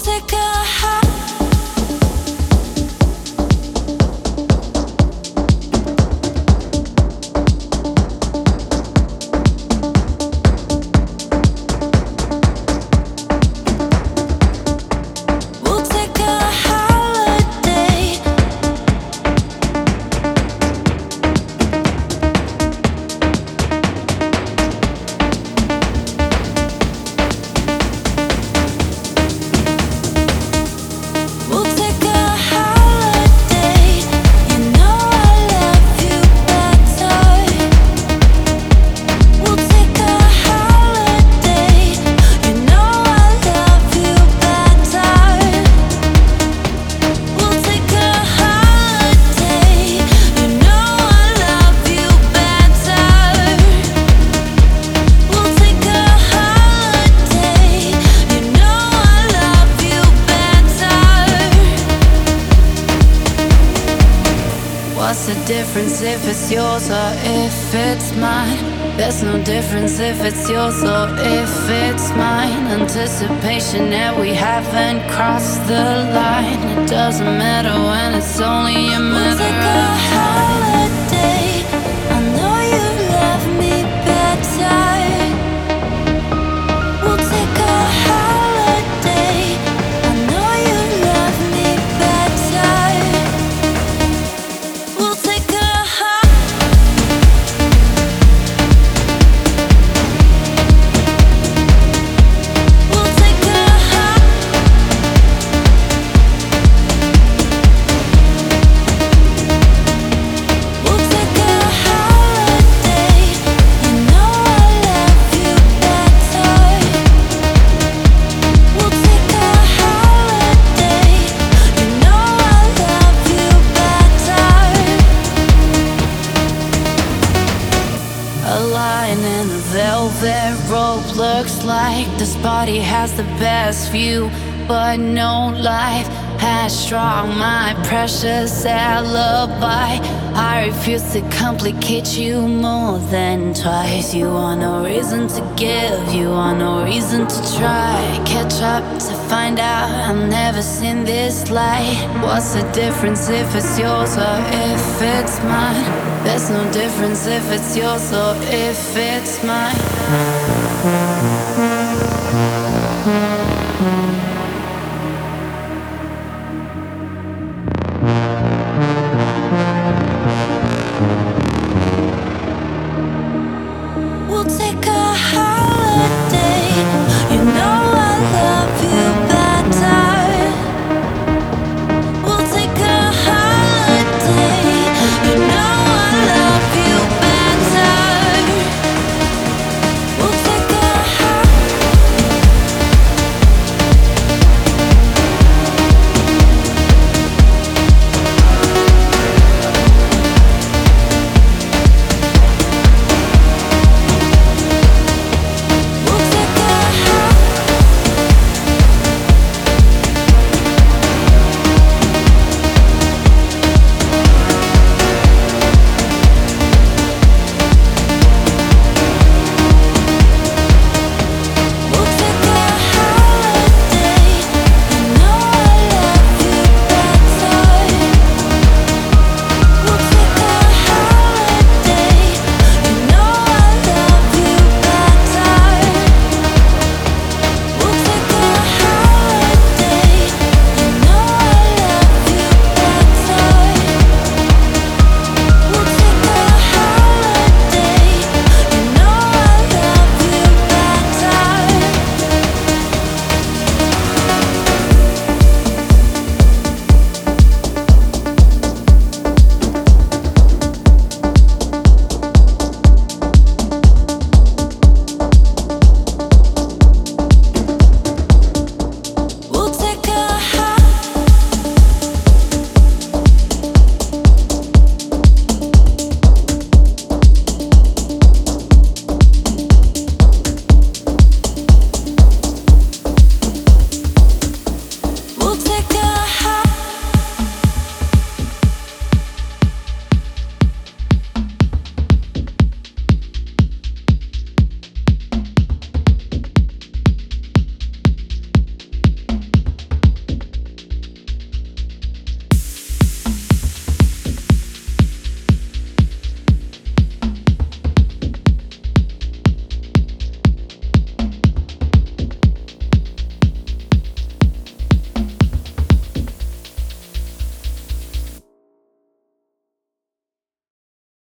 take a high. We'll take a holiday. We'll take a holiday. You know I love you better. We'll take a holiday. You know I love you better. We'll take a holiday. You know I love you better. We'll take a holiday. You know I love you better. What's the difference if it's yours or if it's mine? There's no difference if it's yours or if it's mine. Anticipation that we haven't crossed the line. It doesn't matter when it's only a matter. We'll take a holiday. I know you love me better. We'll take a holiday. I know you love me better. We'll take a We'll take a We'll take a holiday. You know I love you better. We'll take a holiday. You know I love you better. A lion in a velvet robe looks like this body has the best view, but no life has strong my precious alibi. I refuse to complicate you more than twice. You want no reason to give, you want no reason to try. Catch up to find out I've never seen this light. What's the difference if it's yours or if it's mine? There's no difference if it's yours or if it's mine.